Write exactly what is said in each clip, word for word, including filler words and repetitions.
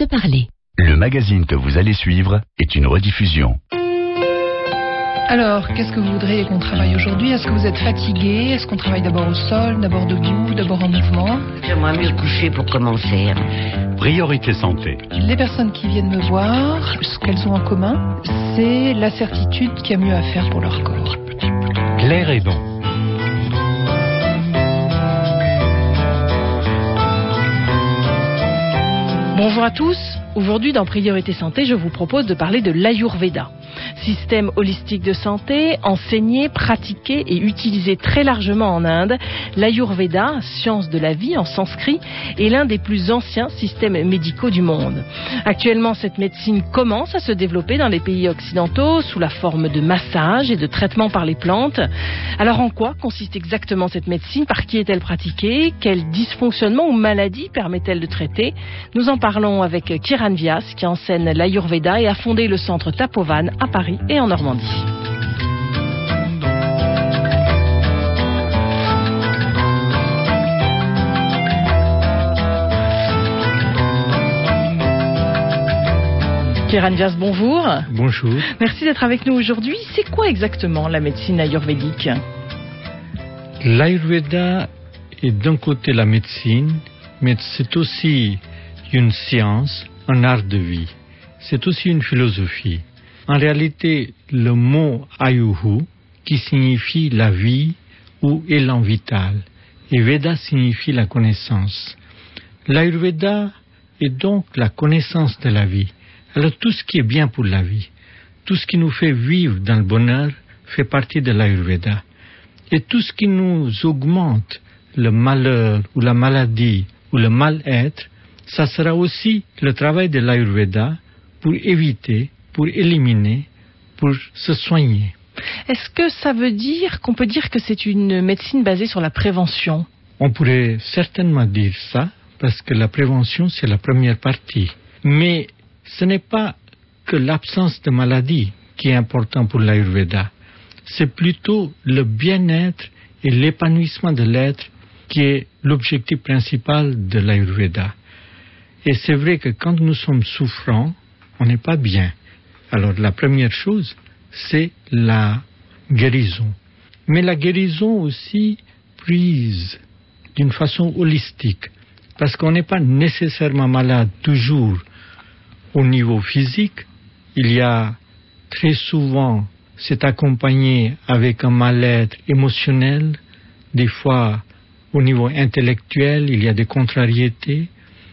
se parler. Le magazine que vous allez suivre est une rediffusion. Alors, qu'est-ce que vous voudriez qu'on travaille aujourd'hui? Est-ce que vous êtes fatigué? Est-ce qu'on travaille d'abord au sol, d'abord debout, d'abord en mouvement? J'aimerais mieux coucher pour commencer. Priorité santé. Les personnes qui viennent me voir, ce qu'elles ont en commun, c'est la certitude qu'il y a mieux à faire pour leur corps. Claire Hédon. Bonjour à tous. Aujourd'hui, dans Priorité Santé, je vous propose de parler de l'Ayurveda. Système holistique de santé, enseigné, pratiqué et utilisé très largement en Inde, l'Ayurveda, science de la vie en sanskrit, est l'un des plus anciens systèmes médicaux du monde. Actuellement, cette médecine commence à se développer dans les pays occidentaux sous la forme de massage et de traitement par les plantes. Alors, en quoi consiste exactement cette médecine? Par qui est-elle pratiquée? Quels dysfonctionnements ou maladies permet-elle de traiter? Nous en parlons avec Kiran Vyas, qui enseigne l'Ayurveda et a fondé le centre Tapovan à Paris et en Normandie. Kiran Vyas, bonjour. Bonjour. Merci d'être avec nous aujourd'hui. C'est quoi exactement la médecine ayurvédique? L'Ayurveda est d'un côté la médecine, mais c'est aussi une science, un art de vie. C'est aussi une philosophie. En réalité, le mot Ayuhu, qui signifie la vie ou élan vital, et Veda signifie la connaissance. L'Ayurveda est donc la connaissance de la vie. Alors tout ce qui est bien pour la vie, tout ce qui nous fait vivre dans le bonheur, fait partie de l'Ayurveda. Et tout ce qui nous augmente le malheur ou la maladie ou le mal-être, ça sera aussi le travail de l'Ayurveda pour éviter, pour éliminer, pour se soigner. Est-ce que ça veut dire qu'on peut dire que c'est une médecine basée sur la prévention? On pourrait certainement dire ça, parce que la prévention, c'est la première partie. Mais ce n'est pas que l'absence de maladie qui est important pour l'Ayurveda. C'est plutôt le bien-être et l'épanouissement de l'être qui est l'objectif principal de l'Ayurveda. Et c'est vrai que quand nous sommes souffrants, on n'est pas bien. Alors la première chose, c'est la guérison. Mais la guérison aussi prise d'une façon holistique, parce qu'on n'est pas nécessairement malade toujours au niveau physique. Il y a très souvent, c'est accompagné avec un mal-être émotionnel, des fois au niveau intellectuel, il y a des contrariétés,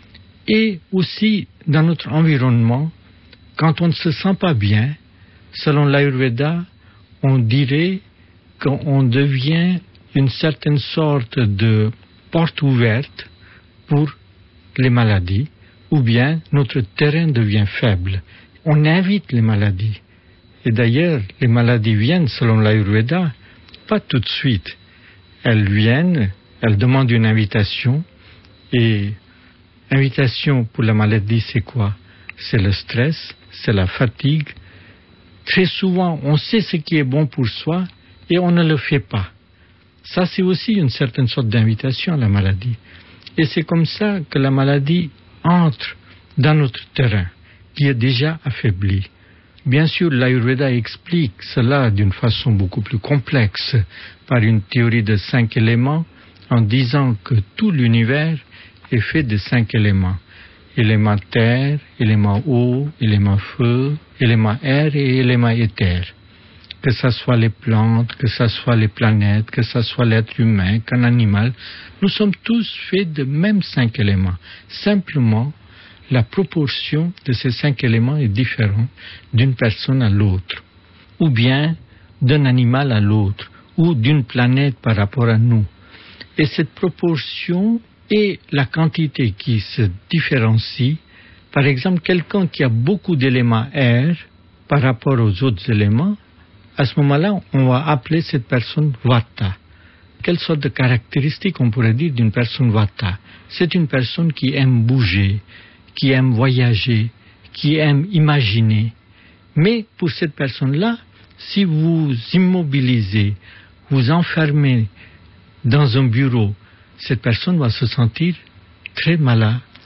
et aussi dans notre environnement. Quand on ne se sent pas bien, selon l'Ayurveda, on dirait qu'on devient une certaine sorte de porte ouverte pour les maladies, ou bien notre terrain devient faible. On invite les maladies. Et d'ailleurs, les maladies viennent, selon l'Ayurveda, pas tout de suite. Elles viennent, elles demandent une invitation, et invitation pour la maladie, c'est quoi? C'est le stress, c'est la fatigue. Très souvent, on sait ce qui est bon pour soi et on ne le fait pas. Ça, c'est aussi une certaine sorte d'invitation à la maladie. Et c'est comme ça que la maladie entre dans notre terrain, qui est déjà affaibli. Bien sûr, l'Ayurveda explique cela d'une façon beaucoup plus complexe, par une théorie de cinq éléments, en disant que tout l'univers est fait de cinq éléments. Élément terre, élément eau, élément feu, élément air et élément éther. Que ce soit les plantes, que ce soit les planètes, que ce soit l'être humain, qu'un animal, nous sommes tous faits de même cinq éléments. Simplement, la proportion de ces cinq éléments est différente d'une personne à l'autre, ou bien d'un animal à l'autre, ou d'une planète par rapport à nous. Et cette proportion et la quantité qui se différencie, par exemple, quelqu'un qui a beaucoup d'éléments air par rapport aux autres éléments, à ce moment-là, on va appeler cette personne Vata. Quelle sorte de caractéristique on pourrait dire d'une personne Vata? C'est une personne qui aime bouger, qui aime voyager, qui aime imaginer. Mais pour cette personne-là, si vous immobilisez, vous enfermez dans un bureau, cette personne va se sentir très malade,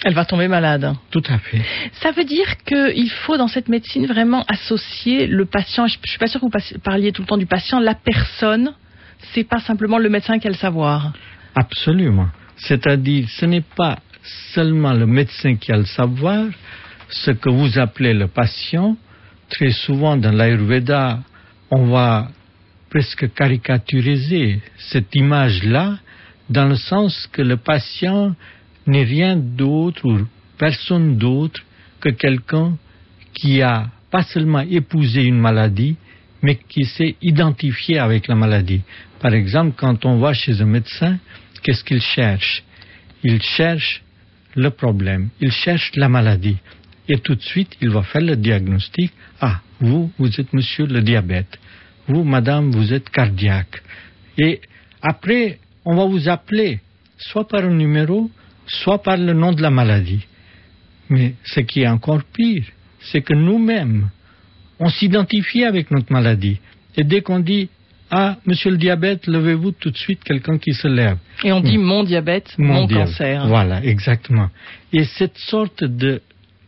Elle va tomber malade. Tout à fait. Ça veut dire qu'il faut dans cette médecine vraiment associer le patient. Je ne suis pas sûre que vous parliez tout le temps du patient. La personne, c'est pas simplement le médecin qui a le savoir. Absolument. C'est-à-dire, ce n'est pas seulement le médecin qui a le savoir. Ce que vous appelez le patient, très souvent dans l'Ayurveda, on va presque caricaturiser cette image-là, dans le sens que le patient n'est rien d'autre ou personne d'autre que quelqu'un qui a pas seulement épousé une maladie, mais qui s'est identifié avec la maladie. Par exemple, quand on va chez un médecin, qu'est-ce qu'il cherche? Il cherche le problème, il cherche la maladie. Et tout de suite, il va faire le diagnostic. Ah, vous, vous êtes monsieur le diabète. Vous, madame, vous êtes cardiaque. Et après, on va vous appeler, soit par un numéro, soit par le nom de la maladie. Mais ce qui est encore pire, c'est que nous-mêmes, on s'identifie avec notre maladie. Et dès qu'on dit « Ah, monsieur le diabète, levez-vous », tout de suite, quelqu'un qui se lève. Et on dit « mon diabète, mon, mon diabète. cancer ». Voilà, exactement. Et cette sorte de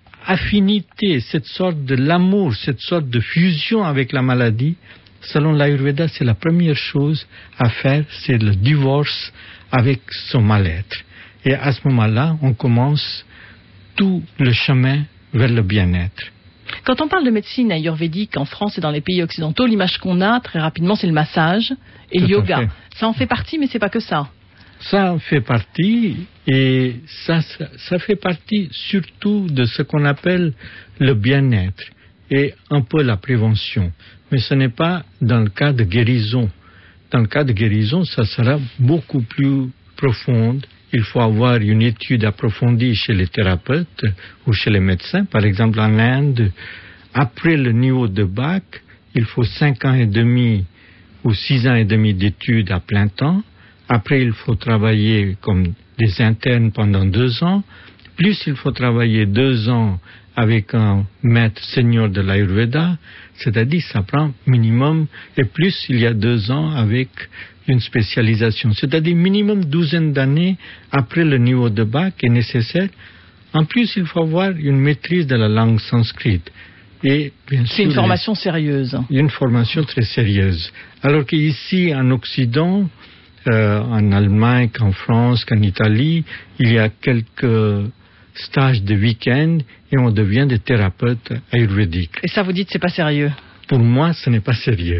affinité, cette sorte de l'amour, cette sorte de fusion avec la maladie, selon l'Ayurveda, c'est la première chose à faire, c'est le divorce avec son mal-être. Et à ce moment-là, on commence tout le chemin vers le bien-être. Quand on parle de médecine ayurvédique en France et dans les pays occidentaux, l'image qu'on a très rapidement, c'est le massage et le yoga. Ça en fait partie, mais c'est pas que ça. Ça en fait partie, et ça, ça, ça fait partie surtout de ce qu'on appelle le bien-être et un peu la prévention. Mais ce n'est pas dans le cas de guérison. Dans le cas de guérison, ça sera beaucoup plus profonde. Il faut avoir une étude approfondie chez les thérapeutes ou chez les médecins. Par exemple, en Inde, après le niveau de bac, il faut cinq ans et demi ou six ans et demi d'études à plein temps. Après, il faut travailler comme des internes pendant deux ans. Plus, il faut travailler deux ans avec un maître senior de l'Ayurveda. C'est-à-dire, ça prend minimum, et plus, il y a deux ans avec une spécialisation. C'est-à-dire, minimum douzaine d'années après le niveau de bac est nécessaire. En plus, il faut avoir une maîtrise de la langue sanscrite. Et bien sûr, c'est une formation les... sérieuse. Une formation très sérieuse. Alors qu'ici, en Occident, euh, en Allemagne, qu'en France, qu'en Italie, il y a quelques stages de week-end et on devient des thérapeutes ayurvédiques. Et ça, vous dites, c'est pas sérieux? Pour moi, ce n'est pas sérieux.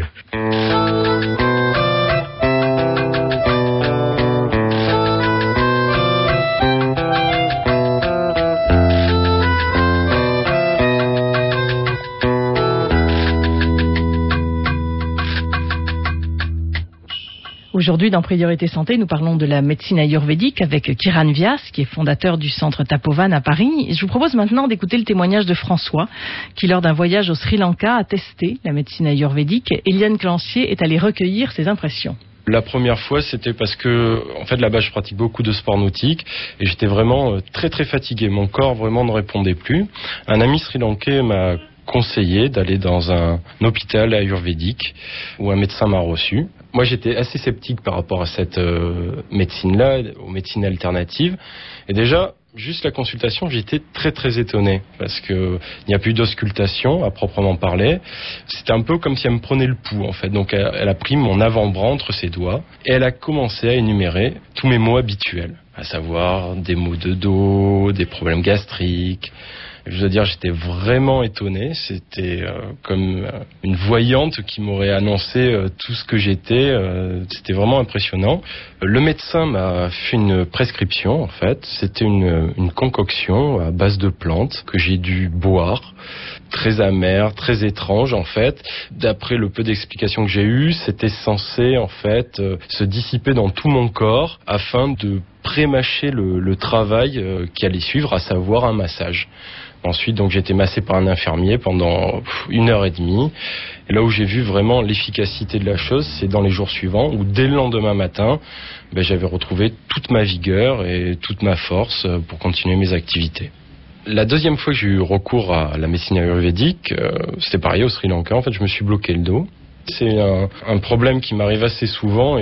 Aujourd'hui, dans Priorité Santé, nous parlons de la médecine ayurvédique avec Kiran Vyas, qui est fondateur du centre Tapovan à Paris. Je vous propose maintenant d'écouter le témoignage de François, qui lors d'un voyage au Sri Lanka a testé la médecine ayurvédique. Eliane Clancier est allée recueillir ses impressions. La première fois, c'était parce que, en fait, là-bas, je pratique beaucoup de sport nautique et j'étais vraiment très très fatigué. Mon corps vraiment ne répondait plus. Un ami sri-lankais m'a conseillé d'aller dans un hôpital ayurvédique où un médecin m'a reçu. Moi, j'étais assez sceptique par rapport à cette euh, médecine-là, aux médecines alternatives. Et déjà, juste la consultation, j'étais très très étonné parce que il n'y a plus d'auscultation à proprement parler. C'était un peu comme si elle me prenait le pouls en fait. Donc elle, elle a pris mon avant-bras entre ses doigts et elle a commencé à énumérer tous mes maux habituels, à savoir des maux de dos, des problèmes gastriques. Je dois dire, j'étais vraiment étonné. C'était euh, comme euh, une voyante qui m'aurait annoncé euh, tout ce que j'étais. Euh, c'était vraiment impressionnant. Le médecin m'a fait une prescription, en fait. C'était une, une concoction à base de plantes que j'ai dû boire. Très amère, très étrange, en fait. D'après le peu d'explications que j'ai eues, c'était censé, en fait, euh, se dissiper dans tout mon corps afin de pré-mâcher le, le travail euh, qui allait suivre, à savoir un massage. Ensuite, donc, j'ai été massé par un infirmier pendant une heure et demie. Et là où j'ai vu vraiment l'efficacité de la chose, c'est dans les jours suivants, où dès le lendemain matin, ben, j'avais retrouvé toute ma vigueur et toute ma force pour continuer mes activités. La deuxième fois que j'ai eu recours à la médecine ayurvédique, euh, c'était pareil au Sri Lanka. En fait, je me suis bloqué le dos. C'est un, un problème qui m'arrive assez souvent et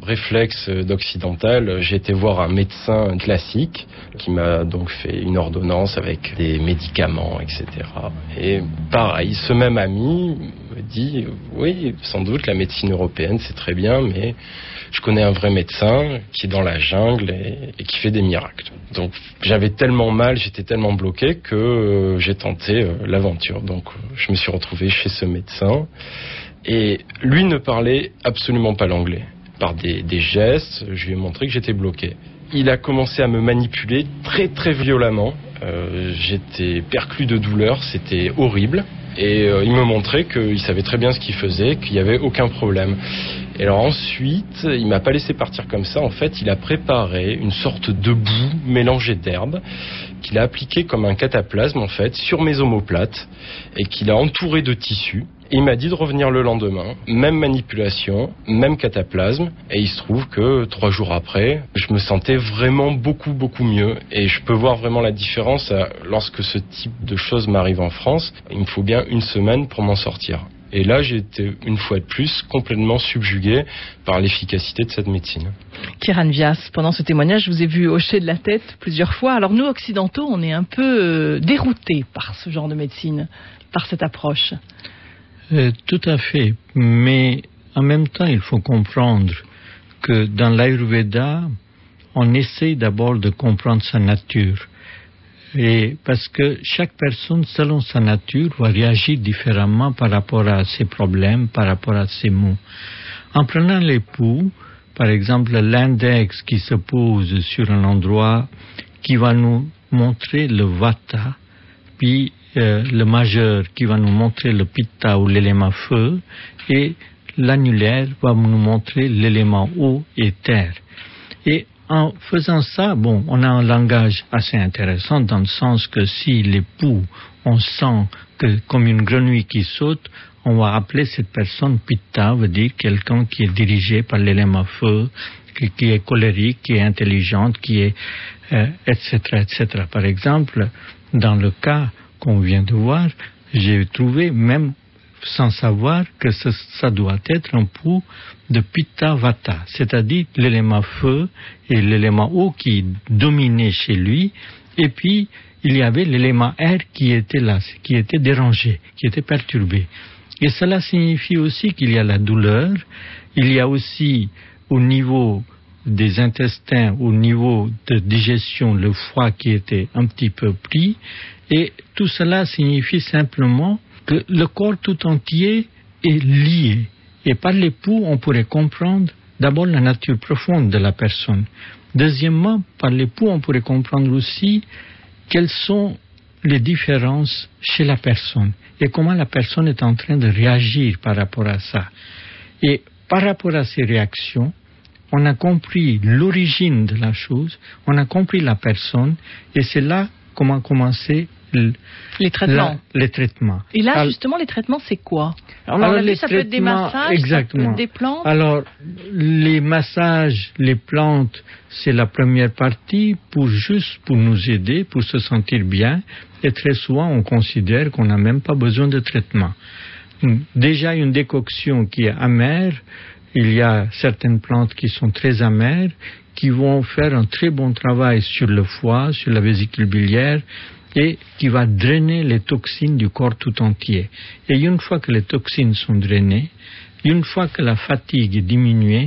Réflexe d'occidental, j'ai été voir un médecin classique qui m'a donc fait une ordonnance avec des médicaments, et cetera. Et pareil, ce même ami me dit, oui, sans doute la médecine européenne c'est très bien, mais je connais un vrai médecin qui est dans la jungle et, et qui fait des miracles. Donc j'avais tellement mal, j'étais tellement bloqué que euh, j'ai tenté euh, l'aventure. Donc je me suis retrouvé chez ce médecin et lui ne parlait absolument pas l'anglais. Par des, des gestes, je lui ai montré que j'étais bloqué. Il a commencé à me manipuler très très violemment. Euh, j'étais perclus de douleur, c'était horrible. Et euh, il me montrait qu'il savait très bien ce qu'il faisait, qu'il n'y avait aucun problème. Et alors ensuite, il m'a pas laissé partir comme ça. En fait, il a préparé une sorte de boue mélangée d'herbes qu'il a appliqué comme un cataplasme en fait sur mes omoplates et qu'il a entouré de tissu. Et il m'a dit de revenir le lendemain, même manipulation, même cataplasme. Et il se trouve que trois jours après, je me sentais vraiment beaucoup beaucoup mieux. Et je peux voir vraiment la différence lorsque ce type de choses m'arrive en France. Il me faut bien une semaine pour m'en sortir. Et là, j'ai été, une fois de plus, complètement subjugué par l'efficacité de cette médecine. Kieran Vias, pendant ce témoignage, je vous ai vu hocher de la tête plusieurs fois. Alors nous, occidentaux, on est un peu euh, déroutés par ce genre de médecine, par cette approche. Euh, tout à fait. Mais en même temps, il faut comprendre que dans l'Ayurveda, on essaie d'abord de comprendre sa nature. Et parce que chaque personne, selon sa nature, va réagir différemment par rapport à ses problèmes, par rapport à ses maux. En prenant les pouls, par exemple, l'index qui se pose sur un endroit qui va nous montrer le vata, puis euh, le majeur qui va nous montrer le pitta ou l'élément feu, et l'annulaire va nous montrer l'élément eau et terre. Et en faisant ça, bon, on a un langage assez intéressant dans le sens que si les poux, on sent que comme une grenouille qui saute, on va appeler cette personne pitta, veut dire quelqu'un qui est dirigé par l'élément feu, qui, qui est colérique, qui est intelligente, qui est euh, et cetera, et cetera. Par exemple, dans le cas qu'on vient de voir, j'ai trouvé même sans savoir que ce, ça doit être un pouls de Pitta Vata, c'est-à-dire l'élément feu et l'élément eau qui dominaient chez lui, et puis il y avait l'élément air qui était là, qui était dérangé, qui était perturbé. Et cela signifie aussi qu'il y a la douleur, il y a aussi au niveau des intestins, au niveau de digestion, le foie qui était un petit peu pris, et tout cela signifie simplement que le corps tout entier est lié. Et par les pouls, on pourrait comprendre d'abord la nature profonde de la personne. Deuxièmement, par les pouls, on pourrait comprendre aussi quelles sont les différences chez la personne et comment la personne est en train de réagir par rapport à ça. Et par rapport à ces réactions, on a compris l'origine de la chose, on a compris la personne, et c'est là comment commencer Le, les traitements. La, les traitements. Et là, alors, justement, les traitements, c'est quoi? Alors, on a vu, ça peut être des massages, exactement. Ça peut être des plantes. Alors, les massages, les plantes, c'est la première partie pour juste pour nous aider, pour se sentir bien. Et très souvent, on considère qu'on n'a même pas besoin de traitement. Déjà, une décoction qui est amère, il y a certaines plantes qui sont très amères, qui vont faire un très bon travail sur le foie, sur la vésicule biliaire, et qui va drainer les toxines du corps tout entier. Et une fois que les toxines sont drainées, une fois que la fatigue est diminuée,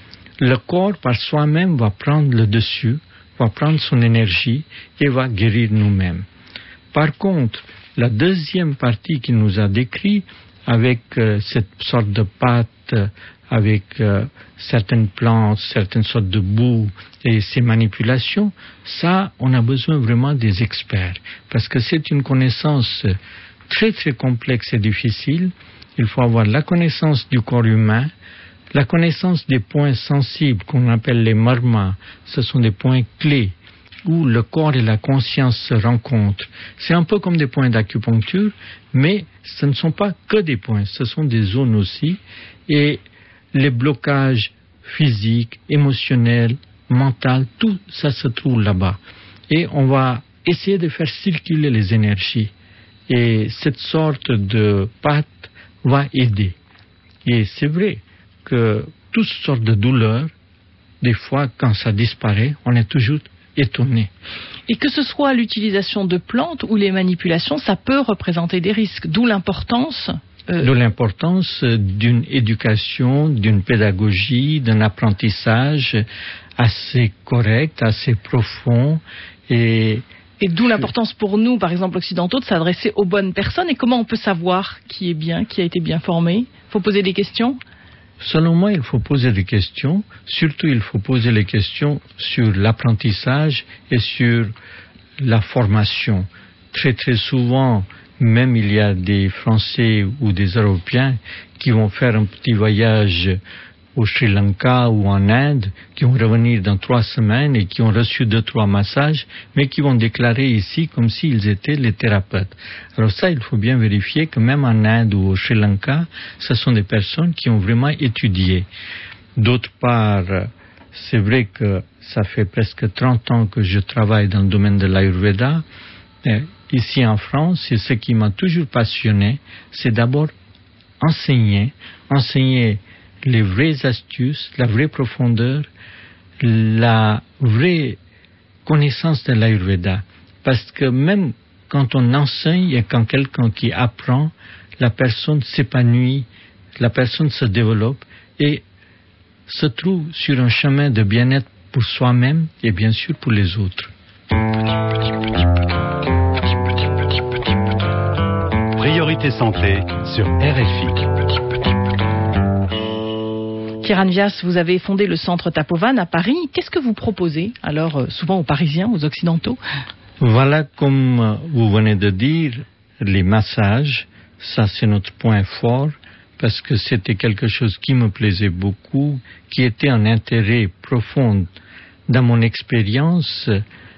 le corps par soi-même va prendre le dessus, va prendre son énergie et va guérir nous-mêmes. Par contre, la deuxième partie qu'il nous a décrit, avec euh, cette sorte de pâte, avec euh, certaines plantes, certaines sortes de boue et ces manipulations, ça, on a besoin vraiment des experts. Parce que c'est une connaissance très très complexe et difficile. Il faut avoir la connaissance du corps humain, la connaissance des points sensibles qu'on appelle les marmas. Ce sont des points clés où le corps et la conscience se rencontrent. C'est un peu comme des points d'acupuncture, mais ce ne sont pas que des points, ce sont des zones aussi. Et les blocages physiques, émotionnels, mentaux, tout ça se trouve là-bas. Et on va essayer de faire circuler les énergies. Et cette sorte de pâte va aider. Et c'est vrai que toutes sortes de douleurs des fois, quand ça disparaît, on est toujours étonné. Et que ce soit l'utilisation de plantes ou les manipulations, ça peut représenter des risques, d'où l'importance... Euh... D'où l'importance d'une éducation, d'une pédagogie, d'un apprentissage assez correct, assez profond. Et, et d'où l'importance pour nous, par exemple occidentaux, de s'adresser aux bonnes personnes. Et comment on peut savoir qui est bien, qui a été bien formé? Il faut poser des questions? Selon moi, il faut poser des questions. Surtout, il faut poser les questions sur l'apprentissage et sur la formation. Très très souvent, même il y a des Français ou des Européens qui vont faire un petit voyage au Sri Lanka ou en Inde, qui vont revenir dans trois semaines et qui ont reçu deux, trois massages, mais qui vont déclarer ici comme s'ils étaient les thérapeutes. Alors ça, il faut bien vérifier que même en Inde ou au Sri Lanka, ce sont des personnes qui ont vraiment étudié. D'autre part, c'est vrai que ça fait presque trente ans que je travaille dans le domaine de l'Ayurveda. Ici en France, et ce qui m'a toujours passionné, c'est d'abord enseigner, enseigner les vraies astuces, la vraie profondeur, la vraie connaissance de l'Ayurveda. Parce que même quand on enseigne et quand quelqu'un qui apprend, la personne s'épanouit, la personne se développe et se trouve sur un chemin de bien-être pour soi-même et bien sûr pour les autres. Priorité santé sur R F I. Kiran Vyas, vous avez fondé le centre Tapovan à Paris. Qu'est-ce que vous proposez alors euh, souvent aux Parisiens, aux Occidentaux? Voilà, comme vous venez de dire, les massages, ça c'est notre point fort parce que c'était quelque chose qui me plaisait beaucoup, qui était un intérêt profond dans mon expérience.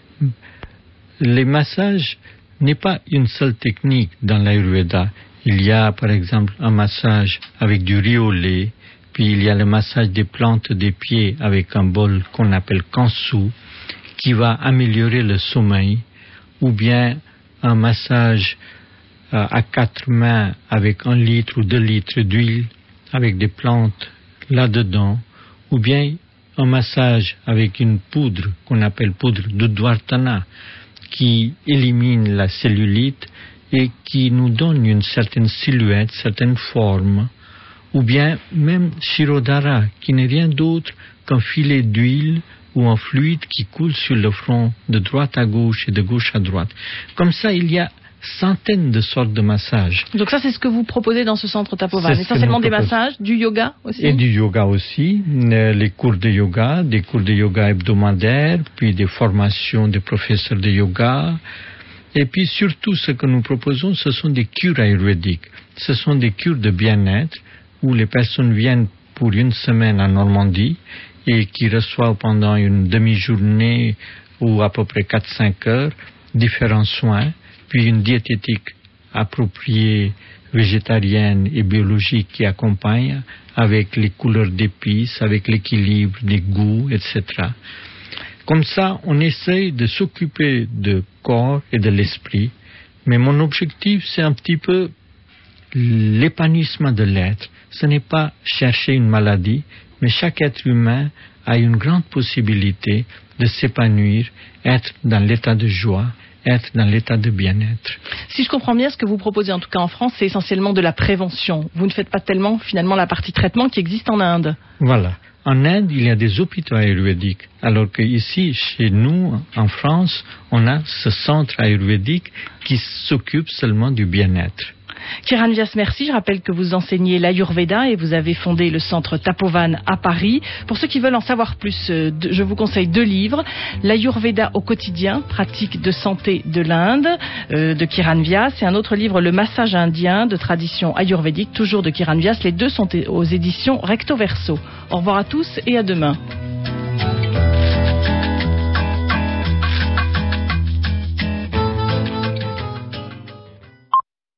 Les massages n'est pas une seule technique dans l'Ayurveda. Il y a par exemple un massage avec du riz au lait, puis il y a le massage des plantes des pieds avec un bol qu'on appelle kansu, qui va améliorer le sommeil, ou bien un massage euh, à quatre mains avec un litre ou deux litres d'huile avec des plantes là-dedans, ou bien un massage avec une poudre qu'on appelle poudre d'Udvartana, qui élimine la cellulite et qui nous donne une certaine silhouette, certaine forme, ou bien même Shirodhara, qui n'est rien d'autre qu'un filet d'huile ou un fluide qui coule sur le front de droite à gauche et de gauche à droite. Comme ça, il y a centaines de sortes de massages. Donc ça, c'est ce que vous proposez dans ce centre Tapovan. Essentiellement des massages, du yoga aussi? Et du yoga aussi, les cours de yoga, des cours de yoga hebdomadaires, puis des formations de professeurs de yoga. Et puis surtout, ce que nous proposons, ce sont des cures ayurvédiques. Ce sont des cures de bien-être où les personnes viennent pour une semaine en Normandie et qui reçoivent pendant une demi-journée ou à peu près quatre à cinq heures différents soins, puis une diététique appropriée, végétarienne et biologique qui accompagne avec les couleurs d'épices, avec l'équilibre des goûts, et cetera. Comme ça, on essaye de s'occuper du corps et de l'esprit, mais mon objectif, c'est un petit peu l'épanouissement de l'être. Ce n'est pas chercher une maladie, mais chaque être humain a une grande possibilité de s'épanouir, être dans l'état de joie, être dans l'état de bien-être. Si je comprends bien, ce que vous proposez, en tout cas en France, c'est essentiellement de la prévention. Vous ne faites pas tellement, finalement, la partie traitement qui existe en Inde. Voilà. En Inde, il y a des hôpitaux ayurvédiques, alors qu'ici, chez nous, en France, on a ce centre ayurvédique qui s'occupe seulement du bien-être. Kiran Vyas, merci. Je rappelle que vous enseignez l'Ayurveda et vous avez fondé le centre Tapovan à Paris. Pour ceux qui veulent en savoir plus, je vous conseille deux livres. L'Ayurveda au quotidien, pratique de santé de l'Inde, de Kiran Vyas, et un autre livre, Le massage indien de tradition ayurvédique, toujours de Kiran Vyas. Les deux sont aux éditions Recto Verso. Au revoir à tous et à demain.